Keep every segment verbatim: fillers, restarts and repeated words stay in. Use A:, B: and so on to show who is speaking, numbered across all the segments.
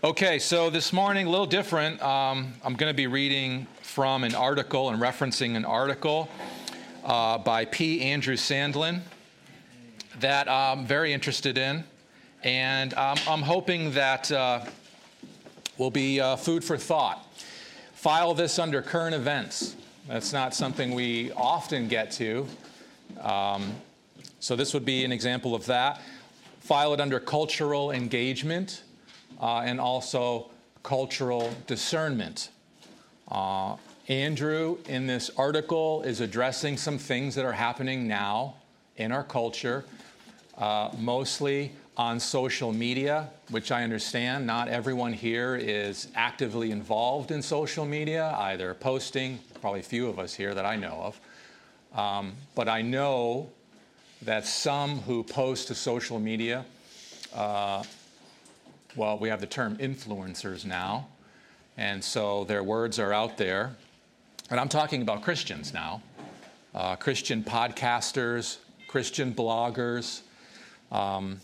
A: Okay, so this morning, a little different. Um, I'm going to be reading from an article and referencing an article uh, by P. Andrew Sandlin that I'm very interested in. And um, I'm hoping that uh, will be uh, food for thought. File this under current events. That's not something we often get to. Um, so this would be an example of that. File it under cultural engagement. Uh, and also cultural discernment. Uh, Andrew, in this article, is addressing some things that are happening now in our culture, uh, mostly on social media, which I understand not everyone here is actively involved in social media, either posting, probably few of us here that I know of, um, but I know that some who post to social media uh, Well, we have the term influencers now, and so their words are out there. And I'm talking about Christians now, uh, Christian podcasters, Christian bloggers. Um,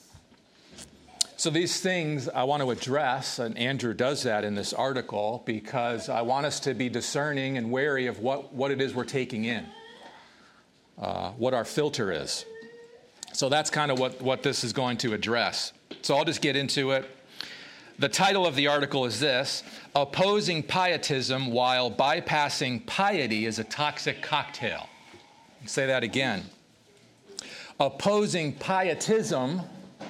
A: so these things I want to address, and Andrew does that in this article, because I want us to be discerning and wary of what, what it is we're taking in, uh, what our filter is. So that's kind of what, what this is going to address. So I'll just get into it. The title of the article is this: Opposing Pietism While Bypassing Piety is a Toxic Cocktail. I'll say that again. Opposing pietism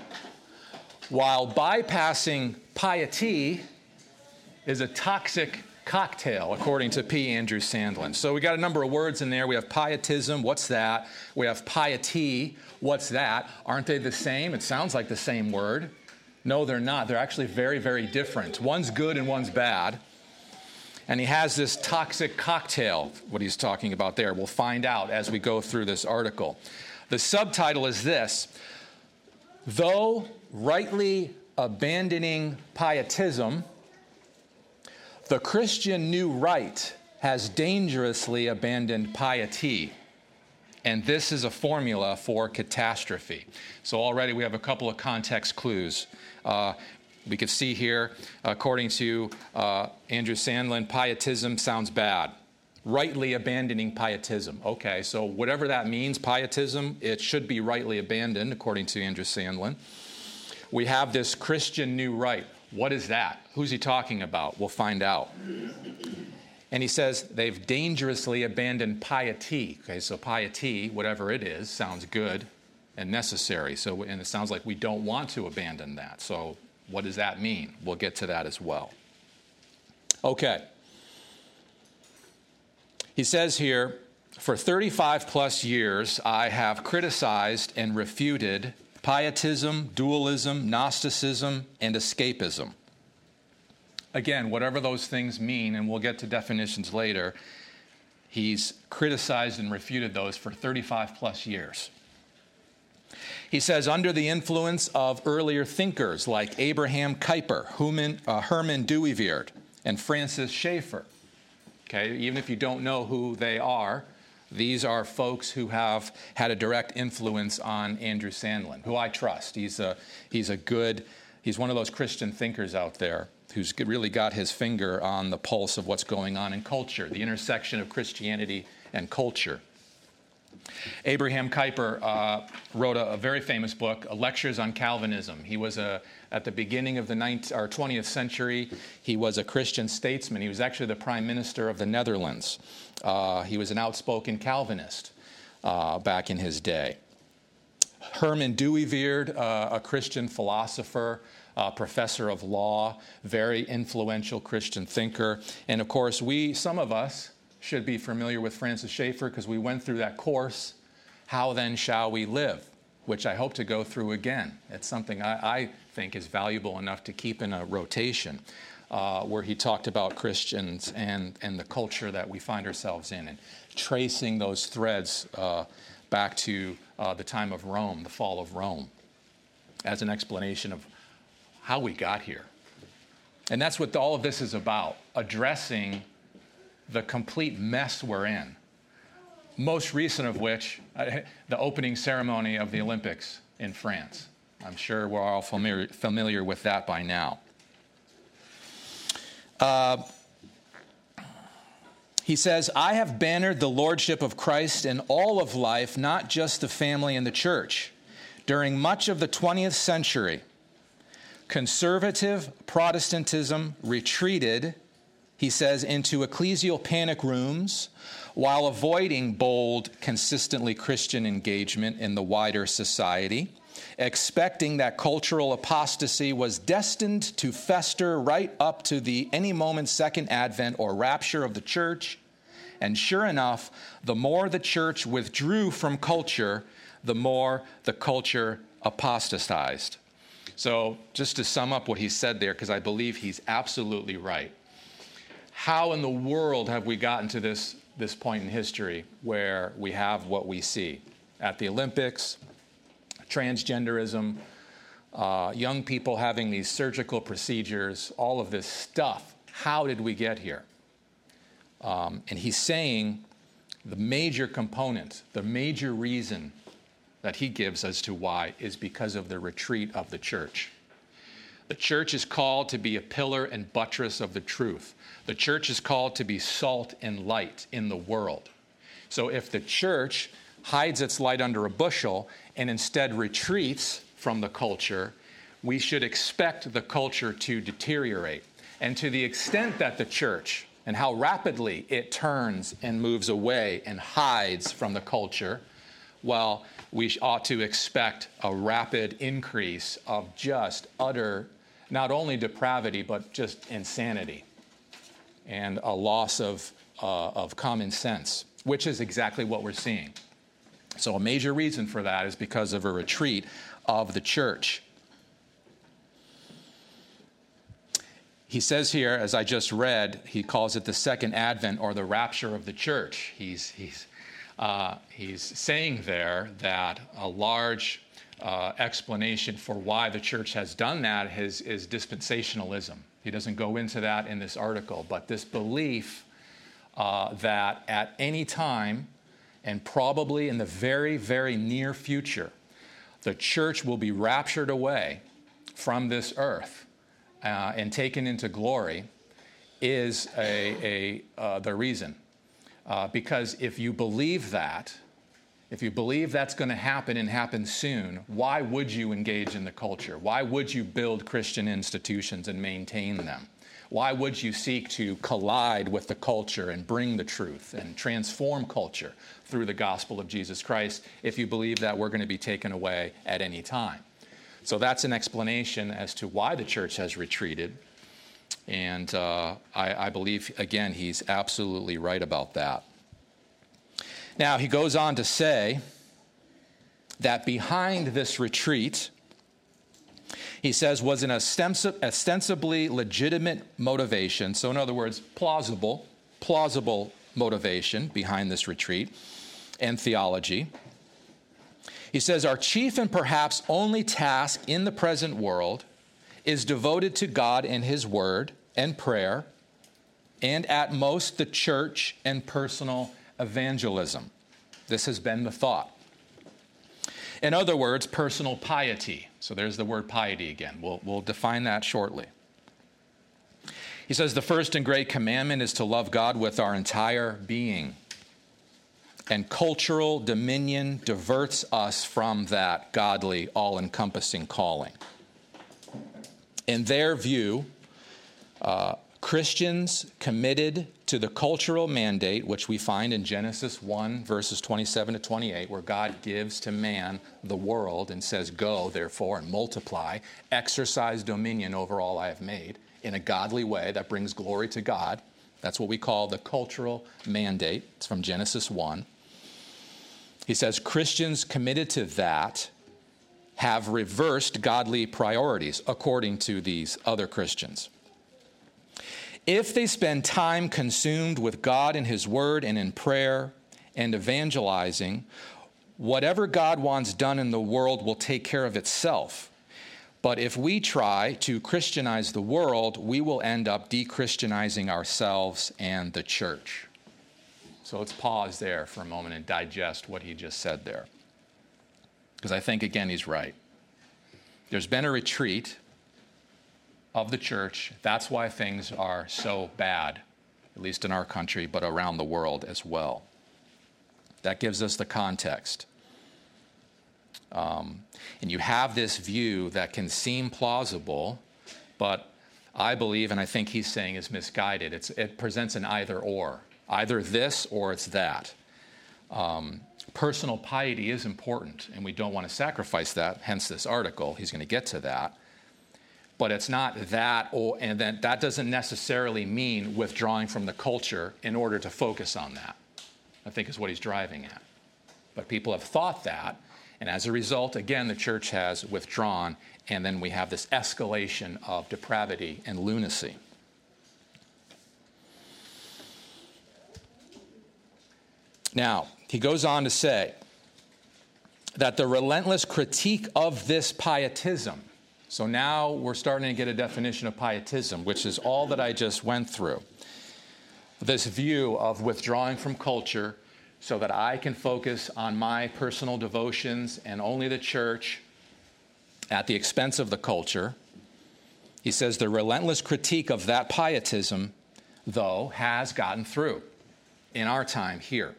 A: while bypassing piety is a toxic cocktail, according to P. Andrew Sandlin. So we got a number of words in there. We have pietism. What's that? We have piety. What's that? Aren't they the same? It sounds like the same word. No, they're not. They're actually very, very different. One's good and one's bad. And he has this toxic cocktail, what he's talking about there. We'll find out as we go through this article. The subtitle is this: Though rightly abandoning pietism, the Christian new right has dangerously abandoned piety. And this is a formula for catastrophe. So already we have a couple of context clues. Uh, we could see here, according to uh, Andrew Sandlin, pietism sounds bad. Rightly abandoning pietism. Okay, so whatever that means, pietism, it should be rightly abandoned, according to Andrew Sandlin. We have this Christian new right. What is that? Who's he talking about? We'll find out. And he says they've dangerously abandoned piety. Okay, so piety, whatever it is, sounds good and necessary. So, and it sounds like we don't want to abandon that. So what does that mean? We'll get to that as well. Okay. He says here, for thirty-five plus years, I have criticized and refuted pietism, dualism, Gnosticism, and escapism. Again, whatever those things mean, and we'll get to definitions later, he's criticized and refuted those for thirty-five plus years. He says, under the influence of earlier thinkers like Abraham Kuyper, Herman, uh, Herman Dooyeweerd, and Francis Schaeffer. Okay, even if you don't know who they are, these are folks who have had a direct influence on Andrew Sandlin, who I trust. He's a, he's a good, he's one of those Christian thinkers out there who's really got his finger on the pulse of what's going on in culture, the intersection of Christianity and culture. Abraham Kuyper uh, wrote a, a very famous book, Lectures on Calvinism. He was a, at the beginning of the nineteenth or twentieth century, he was a Christian statesman. He was actually the prime minister of the Netherlands. Uh, he was an outspoken Calvinist uh, back in his day. Herman Dooyeweerd, uh, a Christian philosopher, Uh, professor of law, very influential Christian thinker. And of course, we, some of us, should be familiar with Francis Schaeffer because we went through that course, How Then Shall We Live, which I hope to go through again. It's something I, I think is valuable enough to keep in a rotation, uh, where he talked about Christians and, and the culture that we find ourselves in, and tracing those threads uh, back to uh, the time of Rome, the fall of Rome, as an explanation of how we got here. And that's what all of this is about, addressing the complete mess we're in. Most recent of which, uh, the opening ceremony of the Olympics in France. I'm sure we're all familiar, familiar with that by now. Uh, he says, I have bannered the lordship of Christ in all of life, not just the family and the church. During much of the twentieth century, conservative Protestantism retreated, he says, into ecclesial panic rooms while avoiding bold, consistently Christian engagement in the wider society, expecting that cultural apostasy was destined to fester right up to the any moment second advent or rapture of the church. And sure enough, the more the church withdrew from culture, the more the culture apostatized. So just to sum up what he said there, because I believe he's absolutely right. How in the world have we gotten to this, this point in history where we have what we see at the Olympics, transgenderism, uh, young people having these surgical procedures, all of this stuff? How did we get here? Um, and he's saying the major component, the major reason that he gives as to why is because of the retreat of the church. The church is called to be a pillar and buttress of the truth. The church is called to be salt and light in the world. So if the church hides its light under a bushel and instead retreats from the culture, we should expect the culture to deteriorate. And to the extent that the church, and how rapidly it turns and moves away and hides from the culture, well, we ought to expect a rapid increase of just utter, not only depravity, but just insanity and a loss of, uh, of common sense, which is exactly what we're seeing. So a major reason for that is because of a retreat of the church. He says here, as I just read, he calls it the second advent or the rapture of the church. He's, he's, uh, he's saying there that a large uh, explanation for why the church has done that is, is dispensationalism. He doesn't go into that in this article, but this belief uh, that at any time, and probably in the very, very near future, the church will be raptured away from this earth uh, and taken into glory is a, a, uh, the reason. Uh, because if you believe that, if you believe that's going to happen and happen soon, why would you engage in the culture? Why would you build Christian institutions and maintain them? Why would you seek to collide with the culture and bring the truth and transform culture through the gospel of Jesus Christ if you believe that we're going to be taken away at any time? So that's an explanation as to why the church has retreated. And uh, I, I believe, again, he's absolutely right about that. Now, he goes on to say that behind this retreat, he says, was an ostensi- ostensibly legitimate motivation. So in other words, plausible, plausible motivation behind this retreat and theology. He says, our chief and perhaps only task in the present world is devoted to God and his word and prayer, and at most the church and personal evangelism. This has been the thought. In other words, personal piety. So there's the word piety again. We'll, we'll define that shortly. He says the first and great commandment is to love God with our entire being. And cultural dominion diverts us from that godly, all-encompassing calling. In their view, uh, Christians committed to the cultural mandate, which we find in Genesis one, verses twenty-seven to twenty-eight, where God gives to man the world and says, go, therefore, and multiply, exercise dominion over all I have made in a godly way that brings glory to God. That's what we call the cultural mandate. It's from Genesis one. He says Christians committed to that have reversed godly priorities according to these other Christians. If they spend time consumed with God and his word and in prayer and evangelizing, whatever God wants done in the world will take care of itself. But if we try to Christianize the world, we will end up de-Christianizing ourselves and the church. So let's pause there for a moment and digest what he just said there. Because I think, again, he's right. There's been a retreat. of the church. That's why things are so bad, at least in our country, but around the world as well. That gives us the context. Um, and you have this view that can seem plausible, but I believe, and I think he's saying is misguided. It's, it presents an either or. Either this or it's that. Um, personal piety is important, and we don't want to sacrifice that, hence this article. He's going to get to that. But it's not that, or, and then that doesn't necessarily mean withdrawing from the culture in order to focus on that, I think is what he's driving at. But people have thought that, and as a result, again, the church has withdrawn, and then we have this escalation of depravity and lunacy. Now, he goes on to say that the relentless critique of this pietism, so now we're starting to get a definition of pietism, which is all that I just went through. This view of withdrawing from culture so that I can focus on my personal devotions and only the church at the expense of the culture. He says the relentless critique of that pietism, though, has gotten through in our time here.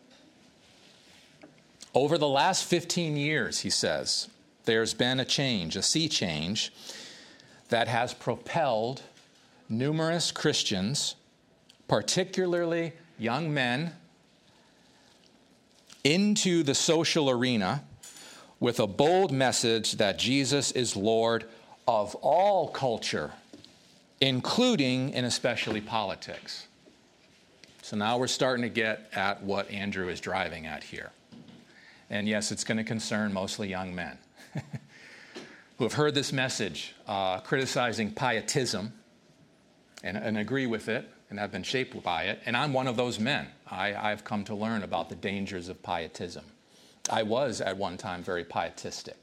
A: Over the last fifteen years, he says, there's been a change, a sea change, that has propelled numerous Christians, particularly young men, into the social arena with a bold message that Jesus is Lord of all culture, including and especially politics. So now we're starting to get at what Andrew is driving at here. And yes, it's going to concern mostly young men who have heard this message uh, criticizing pietism and, and agree with it and have been shaped by it. And I'm one of those men. I, I've come to learn about the dangers of pietism. I was at one time very pietistic.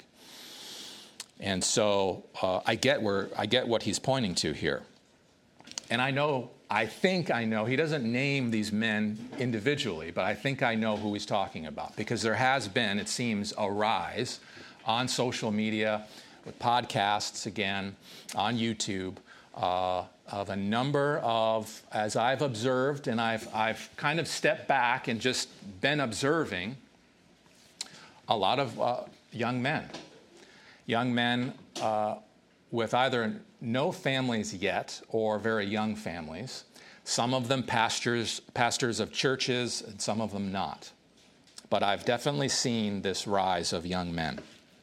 A: And so uh, I get where I get what he's pointing to here. And I know, I think I know, he doesn't name these men individually, but I think I know who he's talking about, because there has been, it seems, a rise on social media, with podcasts again, on YouTube, uh, of a number of, as I've observed, and I've, I've kind of stepped back and just been observing, a lot of uh, young men. Young men uh, with either no families yet or very young families. Some of them pastors, pastors of churches, and some of them not. But I've definitely seen this rise of young men.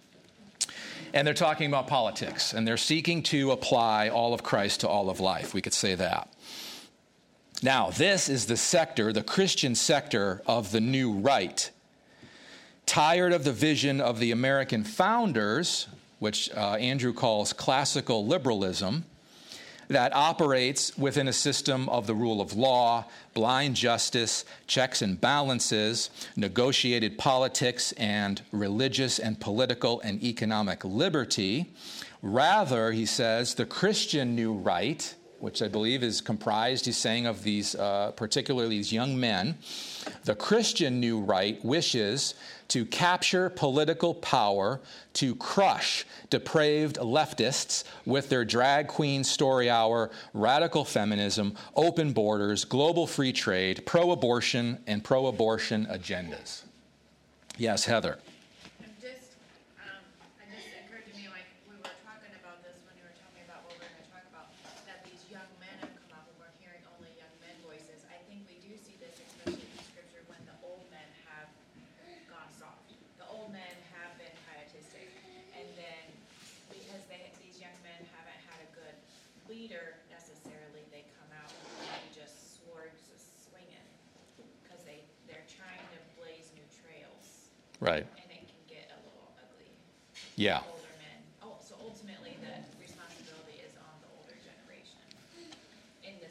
A: And they're talking about politics, and they're seeking to apply all of Christ to all of life. We could say that. Now, this is the sector, the Christian sector of the new right. Tired of the vision of the American founders, which uh, Andrew calls classical liberalism, that operates within a system of the rule of law, blind justice, checks and balances, negotiated politics, and religious and political and economic liberty. Rather, he says, the Christian new right, which I believe is comprised, he's saying, of these, uh, particularly these young men, the Christian new right wishes to capture political power, to crush depraved leftists with their drag queen story hour, radical feminism, open borders, global free trade, pro-abortion, and pro-abortion agendas. Yes, Heather.
B: I'm just, um, it just occurred to me, like we were talking about this when you were talking about what we were going to talk about, that these young men have come up and we're hearing only young men voices. I think we do see this, especially in Scripture, when the old men have gone soft. The old men have been pietistic, and then because they, these young men haven't had a good leader necessarily, they come out and just swords swinging because they they're trying to blaze new trails.
A: Right.
B: And it can get a little ugly.
A: Yeah.
B: Older men. Oh, so ultimately the responsibility is on the older generation. In this.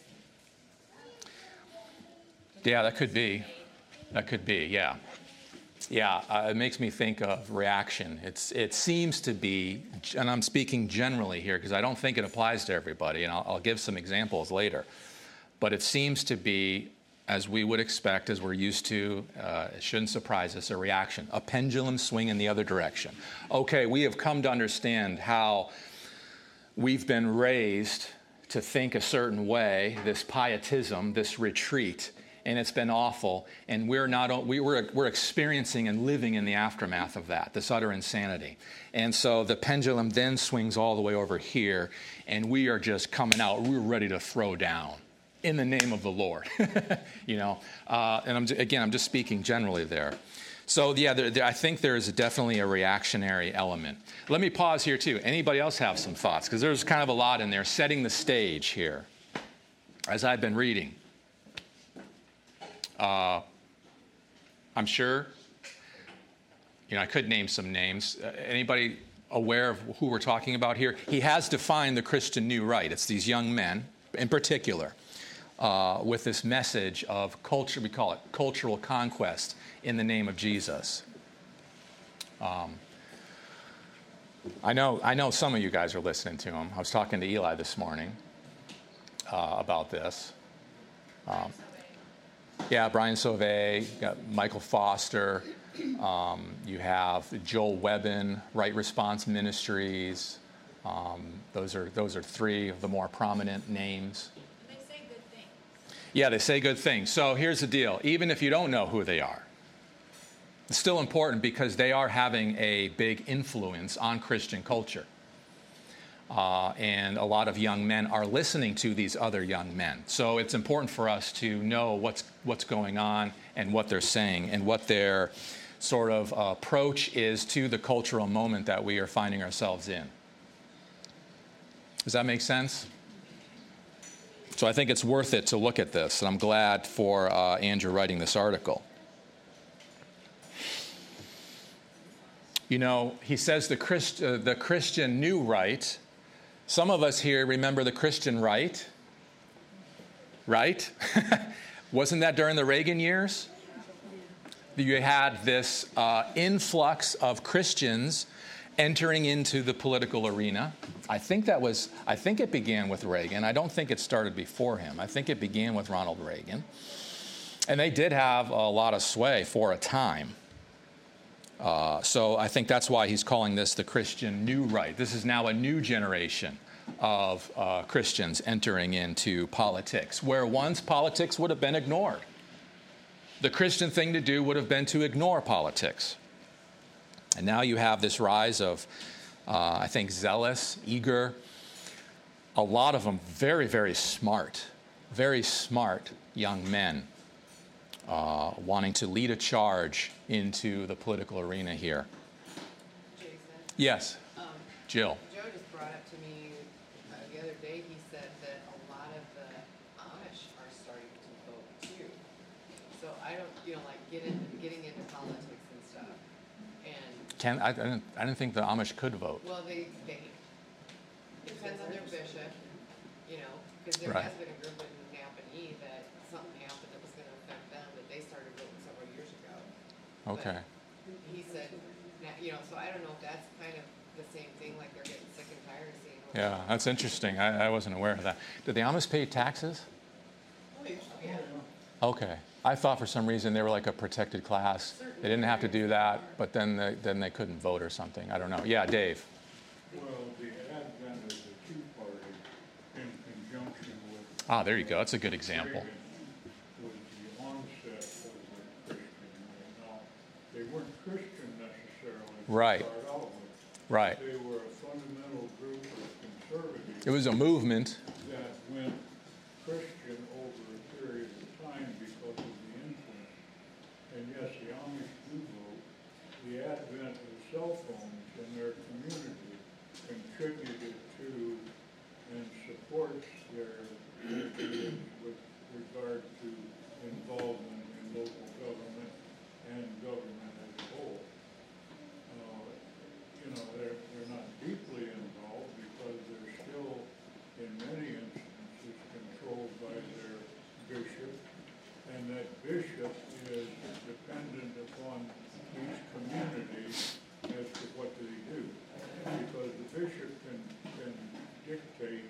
A: Yeah, that could be. That could be, yeah. Yeah, uh, it makes me think of reaction. It's It seems to be, and I'm speaking generally here because I don't think it applies to everybody, and I'll, I'll give some examples later. But it seems to be, as we would expect, as we're used to, uh, it shouldn't surprise us, a reaction, a pendulum swing in the other direction. Okay, we have come to understand how we've been raised to think a certain way, this pietism, this retreat, and it's been awful. And we're not we, we're we're experiencing and living in the aftermath of that, this utter insanity. And so the pendulum then swings all the way over here, and we are just coming out. We're ready to throw down in the name of the Lord. you know, uh, and I'm, again, I'm just speaking generally there. So yeah, there, there, I think there is definitely a reactionary element. Let me pause here too. Anybody else have some thoughts? Because there's kind of a lot in there, setting the stage here, as I've been reading. Uh, I'm sure, you know, I could name some names. Uh, anybody aware of who we're talking about here? He has defined the Christian new right. It's these young men in particular uh, with this message of culture, we call it cultural conquest in the name of Jesus. Um, I know, I know some of you guys are listening to him. I was talking to Eli this morning uh, about this. Um, Yeah, Brian Sauvé, you got Michael Foster, um, you have Joel Webbin, Right Response Ministries. Um, those are those are three of the more prominent names.
B: And they say good things.
A: Yeah, they say good things. So here's the deal. Even if you don't know who they are, it's still important because they are having a big influence on Christian culture. Uh, and a lot of young men are listening to these other young men. So it's important for us to know what's what's going on and what they're saying and what their sort of uh, approach is to the cultural moment that we are finding ourselves in. Does that make sense? So I think it's worth it to look at this, and I'm glad for uh, Andrew writing this article. You know, he says the, Christ, uh, the Christian new right. Some of us here remember the Christian right, right? Wasn't that during the Reagan years? You had this uh, influx of Christians entering into the political arena. I think that was, I think it began with Reagan. I don't think it started before him. I think it began with Ronald Reagan. And they did have a lot of sway for a time. Uh, so I think that's why he's calling this the Christian new right. This is now a new generation of uh, Christians entering into politics, where once politics would have been ignored. The Christian thing to do would have been to ignore politics. And now you have this rise of, uh, I think, zealous, eager, a lot of them very, very smart, very smart young men uh, wanting to lead a charge into the political arena here.
C: Jason?
A: Yes,
C: Um,
A: Jill.
C: Joe just brought up to me uh, the other day, he said that a lot of the Amish are starting to vote too. So I don't, you know, like get in, getting into politics and stuff. And,
A: Can I, I, didn't, I didn't think the Amish could vote.
C: well, they, they, it depends on their bishop, you know, because there
A: Right.
C: has been a group in Napanee that something happened that was gonna affect them, that they started voting several years ago.
A: Okay.
C: But he said, na- you know, so I don't know if that's kind of the same thing, like they're getting sick and tired of seeing. what-
A: Yeah, that's interesting. I, I wasn't aware of that. Did the Amish pay taxes?
C: Yeah.
A: Okay. I thought for some reason they were like a protected class. They didn't have to do that, but then they, then they couldn't vote or something. I don't know. Yeah, Dave.
D: Well, the advent of the Tea Party in conjunction with
A: Ah, there you go. That's a good example.
D: Reagan was the onset of the Christian movement. Now, they weren't Christian necessarily to
A: Right.
D: start out with.
A: Right.
D: They were a fundamental group of conservatives
A: It was a movement.
D: that went Christian over a period of time because of the influence. And yes, the Amish do vote. The advent of cell phones in their community contributed to and supports their ideas with regard to involvement in local government and government as a whole. Uh, you know, they're, they're not deeply involved because they're still, in many instances, controlled by their bishop. And that bishop is dependent upon each community as to what they do. Because the bishop can, can dictate,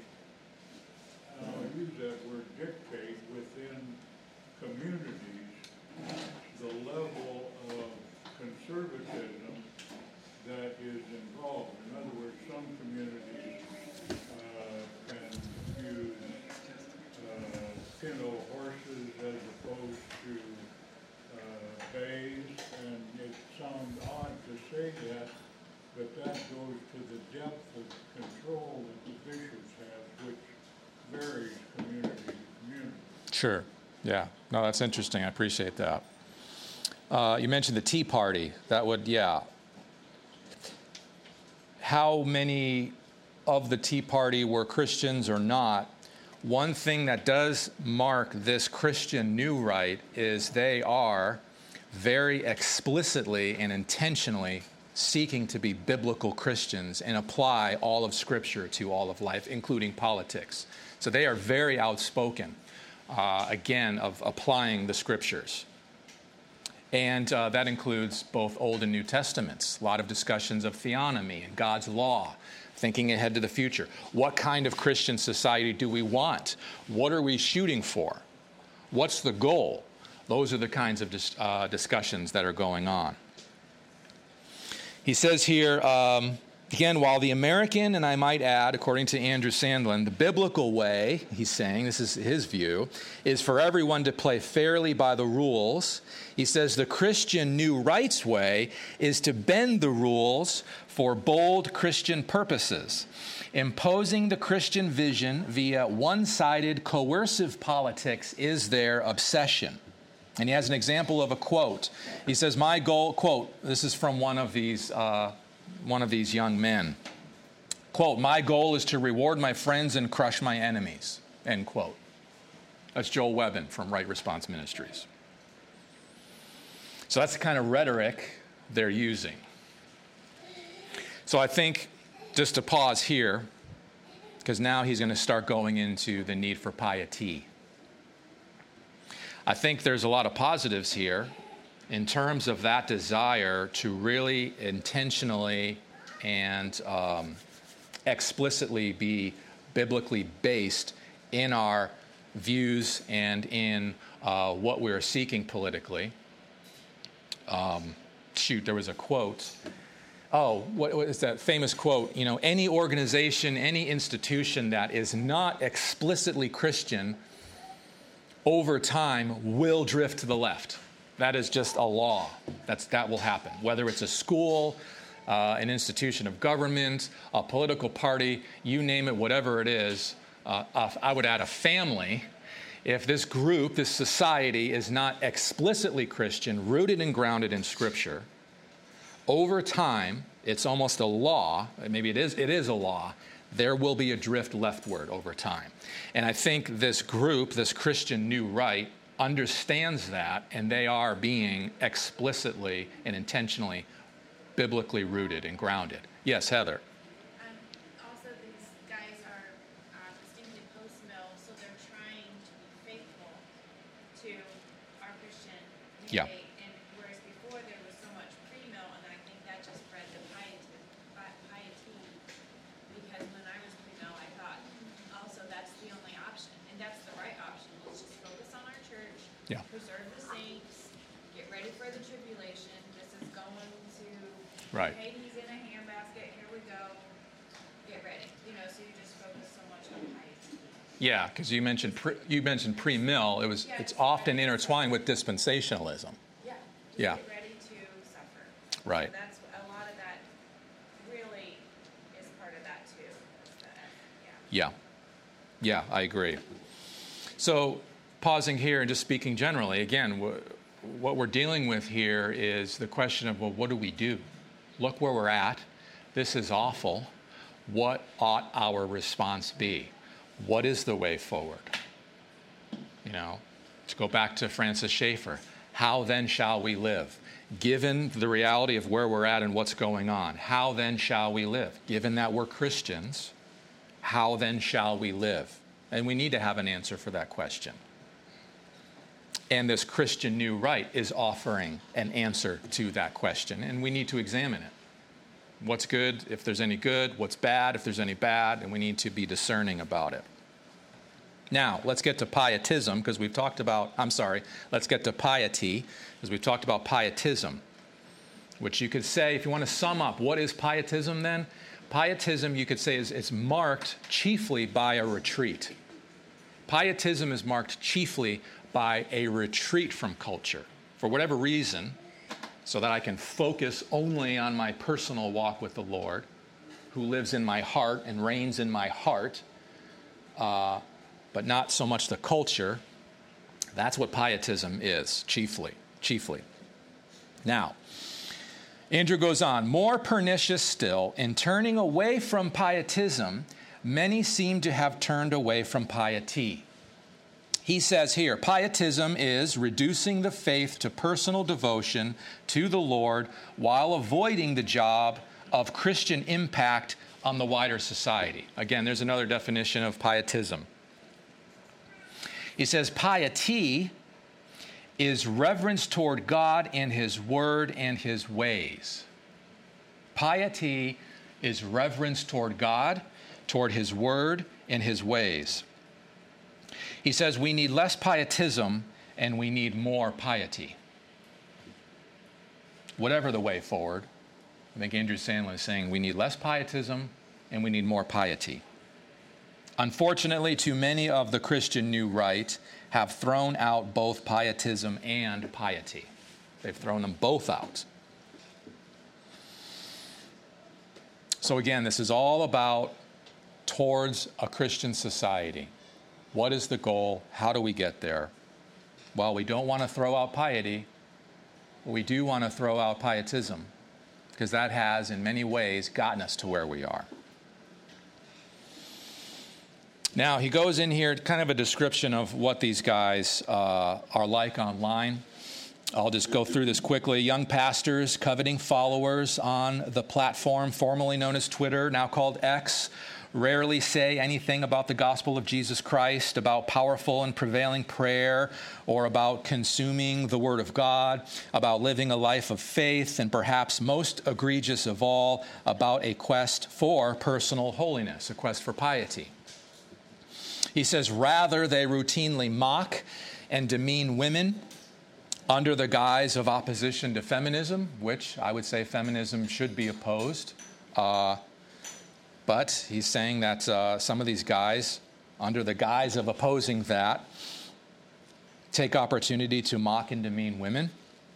D: and I'll use that word dictate, within communities, the level of conservatism that is involved. In other words, some communities uh,
A: Sure. Yeah. No, that's interesting. I appreciate that. Uh, you mentioned the Tea Party. That would, yeah. How many of the Tea Party were Christians or not? One thing that does mark this Christian New Right is they are very explicitly and intentionally seeking to be biblical Christians and apply all of Scripture to all of life, including politics. So they are very outspoken, uh, again, of applying the Scriptures. And uh, that includes both Old and New Testaments, a lot of discussions of theonomy and God's law, thinking ahead to the future. What kind of Christian society do we want? What are we shooting for? What's the goal? Those are the kinds of dis- uh, discussions that are going on. He says here, um, again, while the American, and I might add, according to Andrew Sandlin, the biblical way, he's saying, this is his view, is for everyone to play fairly by the rules. He says the Christian New Rights way is to bend the rules for bold Christian purposes, imposing the Christian vision via one-sided coercive politics is their obsession. And he has an example of a quote. He says, my goal, quote, this is from one of these uh, one of these young men. Quote, my goal is to reward my friends and crush my enemies, end quote. That's Joel Webbin from Right Response Ministries. So that's the kind of rhetoric they're using. So I think, just to pause here, because now he's going to start going into the need for piety. I think there's a lot of positives here in terms of that desire to really intentionally and um, explicitly be biblically based in our views and in uh, what we're seeking politically. Um, shoot, there was a quote. Oh, what, what is that famous quote? You know, any organization, any institution that is not explicitly Christian over time will drift to the left. That is just a law. That's, that will happen. Whether it's a school, uh, an institution of government, a political party, you name it, whatever it is, uh, I would add a family. If this group, this society is not explicitly Christian, rooted and grounded in Scripture, over time, it's almost a law, maybe it is, it is a law, there will be a drift leftward over time. And I think this group, this Christian New Right, understands that, and they are being explicitly and intentionally biblically rooted and grounded. Yes, Heather.
B: Um, also, these guys are uh, distinctly post-mill, so they're trying to be faithful to our Christian
A: Yeah.
B: mandate. And whereas before there was so much pre-mill, and then I think that just bred the piety, pi- piety. Because when I was pre-mill, I thought also that's the only option, and that's the right option. Let's just focus on our church,
A: Yeah.
B: preserve the saints, get ready for the tribulation. This is going to
A: Right.
B: Hades in a handbasket. Here we go. Get ready. You know, so you just focus so much on piety.
A: Yeah, because you mentioned pre, you mentioned pre-mill. It was
B: Yeah,
A: it's
B: it's
A: often
B: ready.
A: intertwined with dispensationalism.
B: Yeah. Just
A: Yeah.
B: get ready to suffer.
A: Right.
B: So that's a lot of that. Really, is part of that too. Is that, yeah.
A: Yeah. Yeah, I agree. So, pausing here and just speaking generally, again, wh- what we're dealing with here is the question of, well, what do we do? Look where we're at. This is awful. What ought our response be? What is the way forward? You know, to go back to Francis Schaeffer, how then shall we live? Given the reality of where we're at and what's going on, how then shall we live? Given that we're Christians, how then shall we live? And we need to have an answer for that question. And this Christian New Right is offering an answer to that question, and we need to examine it. What's good, if there's any good, what's bad, if there's any bad, and we need to be discerning about it. Now, let's get to pietism, because we've talked about, I'm sorry, let's get to piety, because we've talked about pietism, which you could say, if you want to sum up, what is pietism then? Pietism, you could say, is it's marked chiefly by a retreat. Pietism is marked chiefly by a retreat from culture, for whatever reason, so that I can focus only on my personal walk with the Lord, who lives in my heart and reigns in my heart, uh, but not so much the culture. That's what pietism is, chiefly, chiefly. Now, Andrew goes on, more pernicious still, in turning away from pietism, many seem to have turned away from piety. He says here, pietism is reducing the faith to personal devotion to the Lord while avoiding the job of Christian impact on the wider society. Again, there's another definition of pietism. He says piety is reverence toward God and His Word and His ways. Piety is reverence toward God, toward His Word, and His ways. He says we need less pietism and we need more piety. Whatever the way forward, I think Andrew Sandlin is saying we need less pietism and we need more piety. Unfortunately, too many of the Christian New Right have thrown out both pietism and piety. They've thrown them both out. So again, this is all about towards a Christian society. What is the goal? How do we get there? Well, we don't want to throw out piety, but we do want to throw out pietism, because that has, in many ways, gotten us to where we are. Now, he goes in here, kind of a description of what these guys uh, are like online. I'll just go through this quickly. Young pastors coveting followers on the platform formerly known as Twitter, now called X, rarely say anything about the gospel of Jesus Christ, about powerful and prevailing prayer, or about consuming the Word of God, about living a life of faith, and perhaps most egregious of all, about a quest for personal holiness, a quest for piety. He says, rather, they routinely mock and demean women under the guise of opposition to feminism, which I would say feminism should be opposed. Uh, but he's saying that uh, some of these guys, under the guise of opposing that, take opportunity to mock and demean women.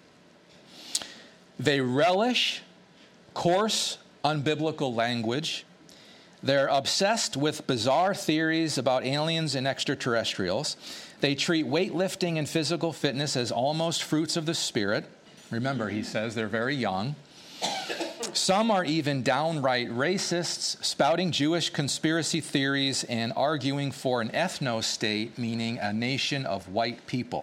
A: They relish coarse, unbiblical language. They're obsessed with bizarre theories about aliens and extraterrestrials. They treat weightlifting and physical fitness as almost fruits of the Spirit. Remember, he says they're very young. Some are even downright racists, spouting Jewish conspiracy theories and arguing for an ethno-state, meaning a nation of white people.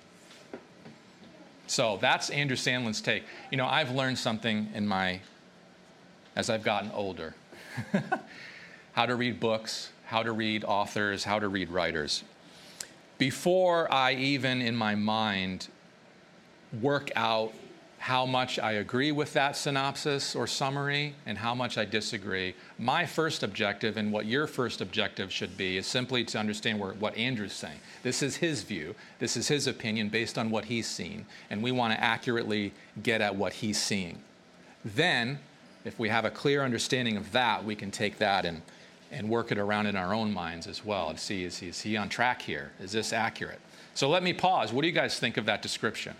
A: So that's Andrew Sandlin's take. You know, I've learned something in my, as I've gotten older. How to read books, how to read authors, how to read writers. Before I even in my mind work out how much I agree with that synopsis or summary and how much I disagree, my first objective and what your first objective should be is simply to understand where, what Andrew's saying. This is his view. This is his opinion based on what he's seen. And we want to accurately get at what he's seeing. Then, if we have a clear understanding of that, we can take that and, and work it around in our own minds as well and see, is he, is he on track here? Is this accurate? So let me pause. What do you guys think of that description?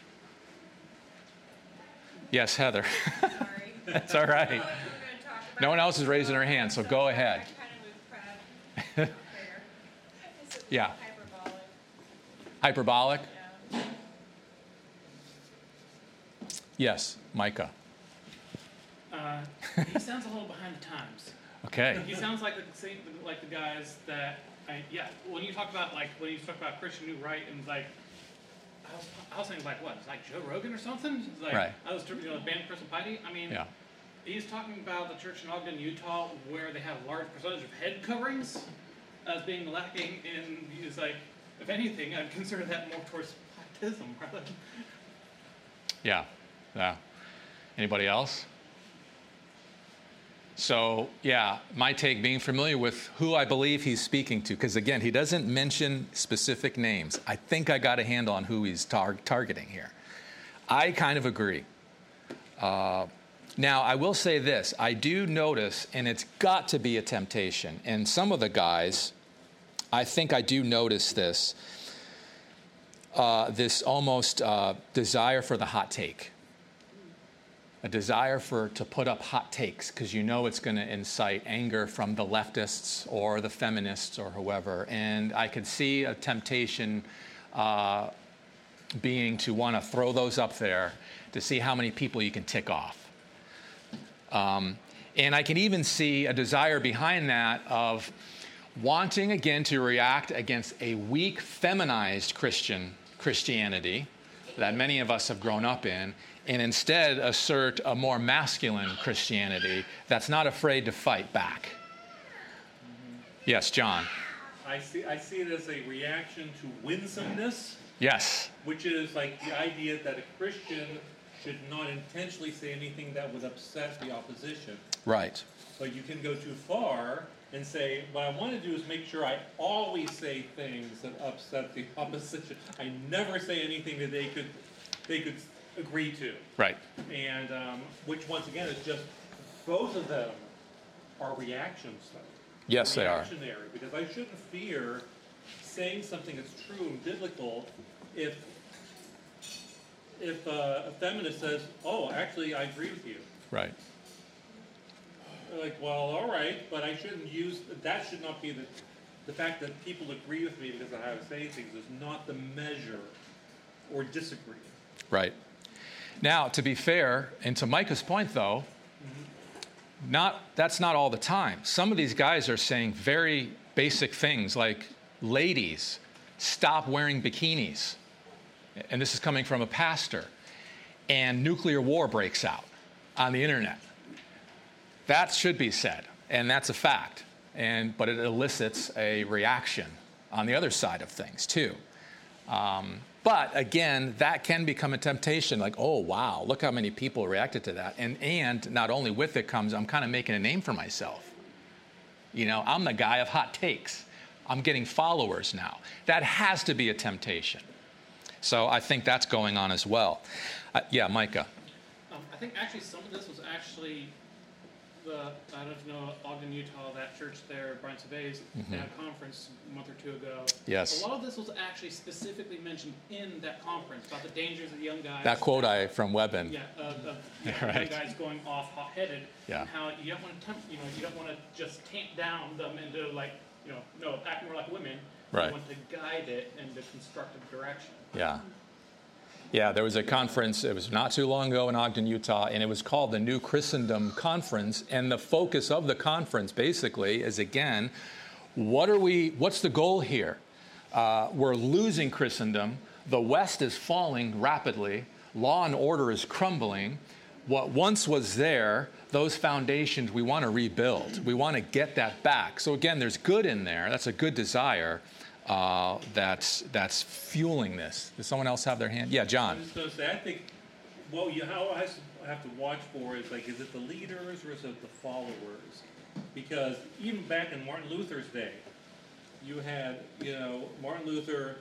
A: Yes, Heather.
B: Sorry.
A: That's all right.
B: We're gonna talk about
A: No one else is raising their hand, so go ahead.
B: I kind of with Brad there. Is it
A: Yeah.
B: hyperbolic?
A: Hyperbolic?
B: Yeah.
A: Yes, Micah.
E: Uh, he sounds a little behind the times.
A: Okay.
E: He sounds like the same, like the guys that, I, yeah. When you talk about like when you talk about Christian New Right and like, I was, I was thinking like what? It's like Joe Rogan or something. It's like
A: Right.
E: I was you know banned Christian piety. I mean,
A: Yeah.
E: he's talking about the church in Ogden, Utah, where they have a large percentage of head coverings as being lacking. In he's like, if anything, I'd consider that more towards pietism rather than.
A: Yeah. Yeah. Anybody else? So, yeah, my take, being familiar with who I believe he's speaking to, because, again, he doesn't mention specific names. I think I got a handle on who he's tar- targeting here. I kind of agree. Uh, now, I will say this. I do notice, and it's got to be a temptation, and some of the guys, I think I do notice this, uh, this almost uh, desire for the hot take. A desire for to put up hot takes because you know it's going to incite anger from the leftists or the feminists or whoever. And I could see a temptation uh, being to want to throw those up there to see how many people you can tick off. Um, and I can even see a desire behind that of wanting, again, to react against a weak, feminized Christian Christianity that many of us have grown up in, and instead assert a more masculine Christianity that's not afraid to fight back. Mm-hmm. Yes, John.
F: I see, I see it as a reaction to winsomeness.
A: Yes.
F: Which is like the idea that a Christian should not intentionally say anything that would upset the opposition.
A: Right.
F: But you can go too far and say, what I want to do is make sure I always say things that upset the opposition. I never say anything that they could they could agree to.
A: Right.
F: And um, which, once again, is just both of them are reactions.
A: Yes, they are.
F: Reactionary, because I shouldn't fear saying something that's true and biblical if if uh, a feminist says, "Oh, actually, I agree with you."
A: Right.
F: Like, well, all right, but I shouldn't use that. Should not be the the fact that people agree with me because of how I say things is not the measure or disagree.
A: Right. Now, to be fair, and to Micah's point, though, mm-hmm. not that's not all the time. Some of these guys are saying very basic things like, "Ladies, stop wearing bikinis." And this is coming from a pastor. And nuclear war breaks out on the internet. That should be said, and that's a fact. And but it elicits a reaction on the other side of things too. Um, but again, that can become a temptation. Like, oh wow, look how many people reacted to that. And and not only with it comes, I'm kind of making a name for myself. You know, I'm the guy of hot takes. I'm getting followers now. That has to be a temptation. So I think that's going on as well. Uh, yeah, Micah.
E: Um, I think actually some of this was actually the, I don't know if you know, Ogden, Utah, that church there, Brian Save's, mm-hmm. they had a conference a month or two ago.
A: Yes.
E: A lot of this was actually specifically mentioned in that conference about the dangers of young guys.
A: That quote I from Webben.
E: Yeah, uh, of yeah,
A: right.
E: young guys going off hot-headed.
A: Yeah.
E: And how you don't want to tempt, you know, you don't want to just tamp down them into like, you know, no, act more like women.
A: Right.
E: You want to guide it in the constructive direction.
A: Yeah. Yeah, there was a conference, it was not too long ago in Ogden, Utah, and it was called the New Christendom Conference. And the focus of the conference basically is, again, what are we, what's the goal here? Uh, we're losing Christendom. The West is falling rapidly. Law and order is crumbling. What once was there, those foundations we want to rebuild. We want to get that back. So again, there's good in there. That's a good desire. Uh, that's that's fueling this. Does someone else have their hand? Yeah, John.
F: I was going to say, I think what you how I have to watch for is like, is it the leaders or is it the followers? Because even back in Martin Luther's day, you had, you know, Martin Luther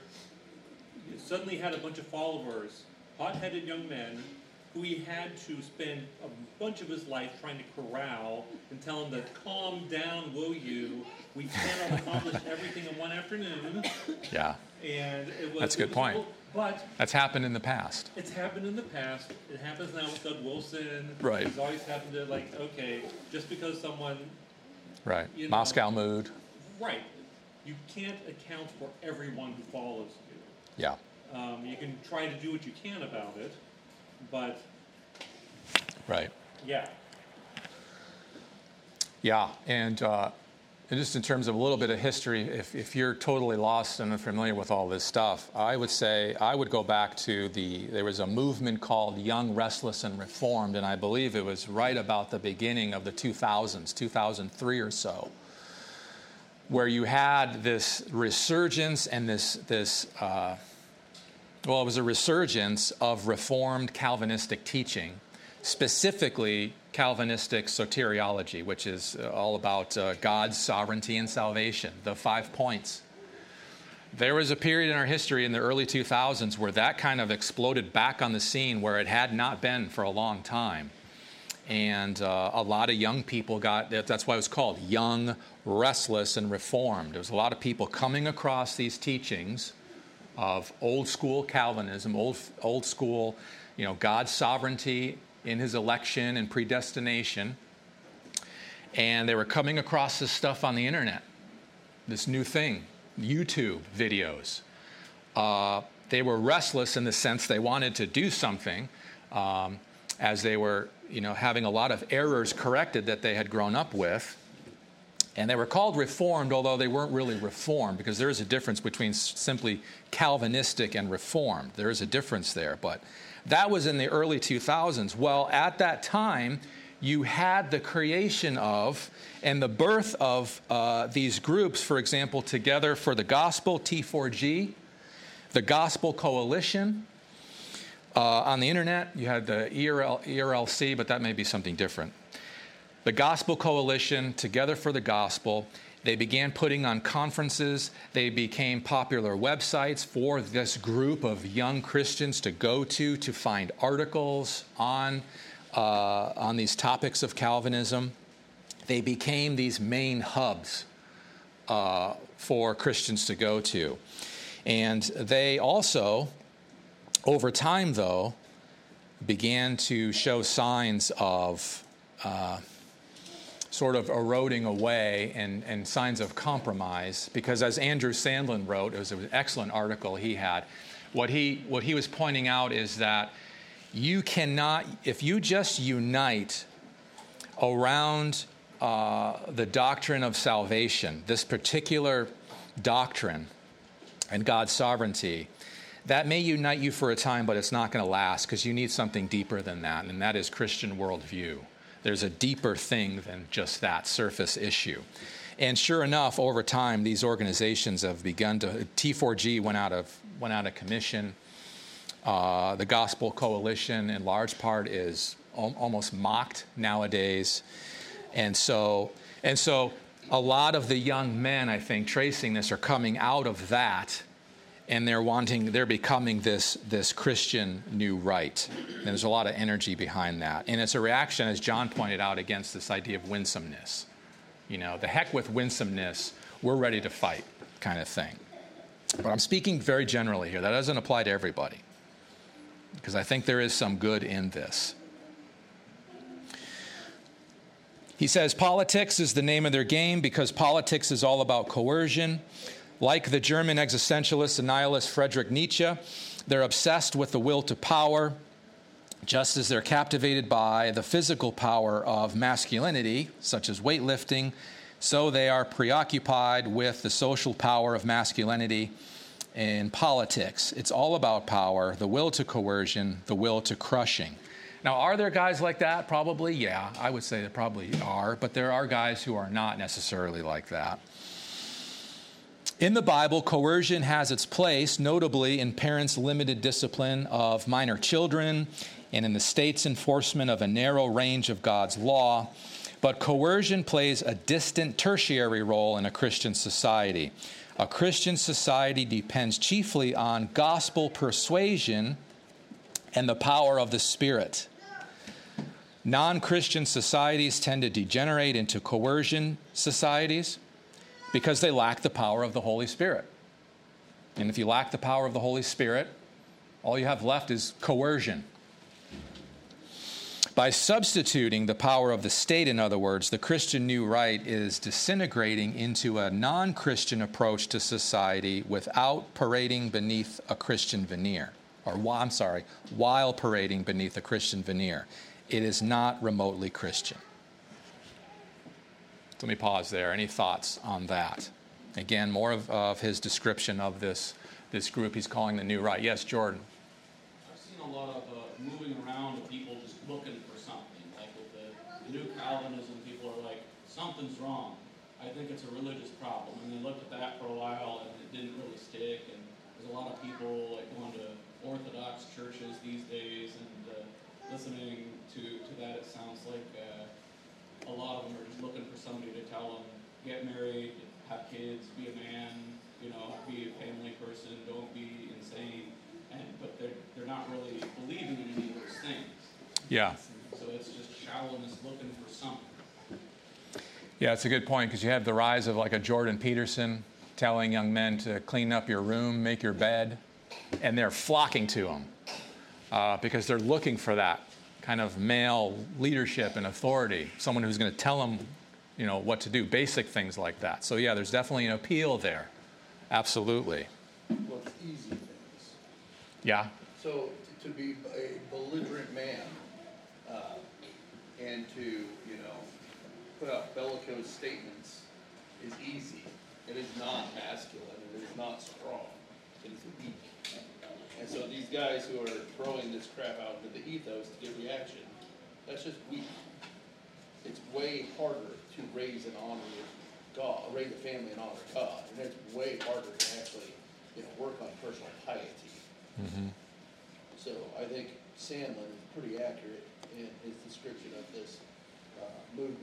F: suddenly had a bunch of followers, hot-headed young men, who he had to spend a bunch of his life trying to corral and tell him that, calm down, will you? We cannot accomplish everything in one afternoon.
A: Yeah.
F: And it was,
A: That's a good
F: was
A: point.
F: Cool. But
A: that's happened in the past.
F: It's happened in the past. It happens now with Doug Wilson.
A: Right.
F: It's always happened to, like, okay, just because someone...
A: Right.
F: You know,
A: Moscow mood.
F: Right. You can't account for everyone who follows you.
A: Yeah.
F: Um, you can try to do what you can about it, but...
A: Right.
F: Yeah.
A: Yeah, and, uh, and just in terms of a little bit of history, if, if you're totally lost and unfamiliar with all this stuff, I would say I would go back to the, there was a movement called Young, Restless, and Reformed, and I believe it was right about the beginning of the two thousands, two thousand three or so, where you had this resurgence and this, this uh, well, it was a resurgence of Reformed Calvinistic teaching, specifically Calvinistic soteriology, which is all about uh, God's sovereignty and salvation, the five points. There was a period in our history in the early two thousands where that kind of exploded back on the scene where it had not been for a long time. And uh, a lot of young people got, that's why it was called Young, Restless, and Reformed. There was a lot of people coming across these teachings of old school Calvinism, old, old school, you know, God's sovereignty in his election and predestination. And they were coming across this stuff on the internet, this new thing, YouTube videos. Uh, they were restless in the sense they wanted to do something um, as they were, you know, having a lot of errors corrected that they had grown up with. And they were called Reformed, although they weren't really Reformed, because there is a difference between simply Calvinistic and Reformed. There is a difference there. But that was in the early two thousands. Well, at that time, you had the creation of and the birth of uh, these groups, for example, Together for the Gospel, T four G, the Gospel Coalition. Uh, on the internet, you had the E R L, E R L C, but that may be something different. The Gospel Coalition, Together for the Gospel, they began putting on conferences. They became popular websites for this group of young Christians to go to to find articles on, uh, on these topics of Calvinism. They became these main hubs uh, for Christians to go to. And they also, over time, though, began to show signs of uh, sort of eroding away and, and signs of compromise, because as Andrew Sandlin wrote, it was an excellent article he had, what he, what he was pointing out is that you cannot, if you just unite around uh, the doctrine of salvation, this particular doctrine and God's sovereignty, that may unite you for a time, but it's not going to last, because you need something deeper than that, and that is Christian worldview. There's a deeper thing than just that surface issue. And sure enough, over time, these organizations have begun to, T four G went out of, went out of commission. Uh, the Gospel Coalition, in large part, is al- almost mocked nowadays. And so, and so a lot of the young men, I think, tracing this are coming out of that, and they're wanting, they're becoming this, this Christian new right. And there's a lot of energy behind that. And it's a reaction, as John pointed out, against this idea of winsomeness. You know, the heck with winsomeness, we're ready to fight kind of thing. But I'm speaking very generally here. That doesn't apply to everybody, because I think there is some good in this. He says, politics is the name of their game, because politics is all about coercion. Like the German existentialist and nihilist Friedrich Nietzsche, they're obsessed with the will to power, just as they're captivated by the physical power of masculinity, such as weightlifting, so they are preoccupied with the social power of masculinity in politics. It's all about power, the will to coercion, the will to crushing. Now, are there guys like that? Probably, yeah. I would say there probably are, but there are guys who are not necessarily like that. In the Bible, coercion has its place, notably in parents' limited discipline of minor children and in the state's enforcement of a narrow range of God's law. But coercion plays a distant tertiary role in a Christian society. A Christian society depends chiefly on gospel persuasion and the power of the Spirit. Non-Christian societies tend to degenerate into coercion societies, because they lack the power of the Holy Spirit. And if you lack the power of the Holy Spirit, all you have left is coercion. By substituting the power of the state, in other words, the Christian new right is disintegrating into a non-Christian approach to society without parading beneath a Christian veneer. Or, I'm sorry, while parading beneath a Christian veneer. It is not remotely Christian. Let me pause there. Any thoughts on that? Again, more of, of his description of this, this group he's calling the New Right. Yes, Jordan.
G: I've seen a lot of uh, moving around of people just looking for something. Like with the, the new Calvinism, people are like, something's wrong. I think it's a religious problem. And they looked at that for a while and it didn't really stick. And there's a lot of people like going to Orthodox churches these days and uh, listening to, to that. It sounds like uh, a lot of them are just looking for somebody to tell them, get married, have kids, be a man, you know, be a family person, don't be insane. And but they're they're not really believing in any of those things.
A: Yeah.
G: So it's just shallowness looking for something.
A: Yeah, it's a good point, because you have the rise of like a Jordan Peterson telling young men to clean up your room, make your bed, and they're flocking to him uh, because they're looking for that kind of male leadership and authority, someone who's going to tell them, you know, what to do, basic things like that. So yeah, there's definitely an appeal there. Absolutely.
H: Well, it's easy things.
A: Yeah.
H: So to to be a belligerent man, uh, and to, you know, put out bellicose statements is easy. It is not masculine. It is not strong. It is weak. And so these guys who are throwing this crap out into the ethos to get reaction, that's just weak. It's way harder to raise and honor God, raise a family and honor God, and it's way harder to actually, you know, work on personal piety.
A: Mm-hmm.
H: So I think Sandlin is pretty accurate in his description of this uh, movement.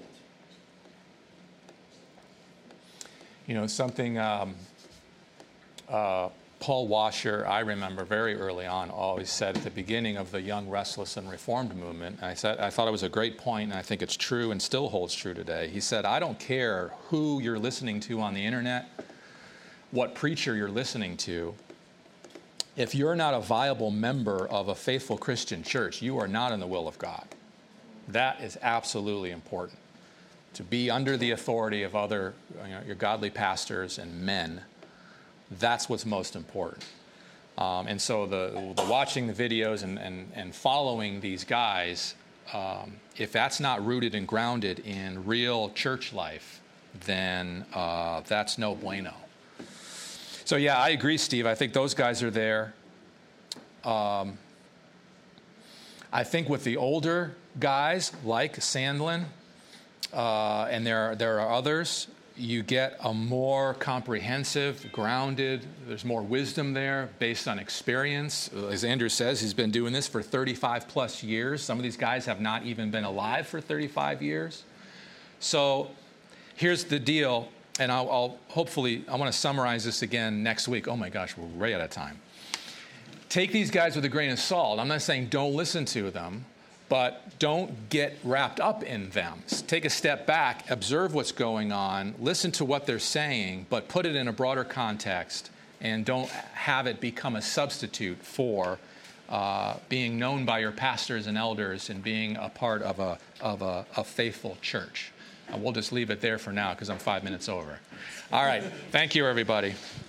A: You know, something um, uh, Paul Washer, I remember very early on, always said at the beginning of the Young, Restless, and Reformed movement, and I, said, I thought it was a great point, and I think it's true and still holds true today. He said, I don't care who you're listening to on the internet, what preacher you're listening to. If you're not a viable member of a faithful Christian church, you are not in the will of God. That is absolutely important. To be under the authority of other, you know, your godly pastors and men, that's what's most important. Um, and so the, the watching the videos and, and, and following these guys, um, if that's not rooted and grounded in real church life, then uh, that's no bueno. So yeah, I agree, Steve. I think those guys are there. Um, I think with the older guys like Sandlin, uh, and there are, there are others, you get a more comprehensive, grounded, there's more wisdom there based on experience. As Andrew says, he's been doing this for thirty-five plus years. Some of these guys have not even been alive for thirty-five years. So here's the deal, and I'll, I'll hopefully, I want to summarize this again next week. Oh my gosh, we're way out of time. Take these guys with a grain of salt. I'm not saying don't listen to them, but don't get wrapped up in them. Take a step back, observe what's going on, listen to what they're saying, but put it in a broader context, and don't have it become a substitute for uh, being known by your pastors and elders and being a part of a, of a, a faithful church. And we'll just leave it there for now because I'm five minutes over. All right. Thank you, everybody.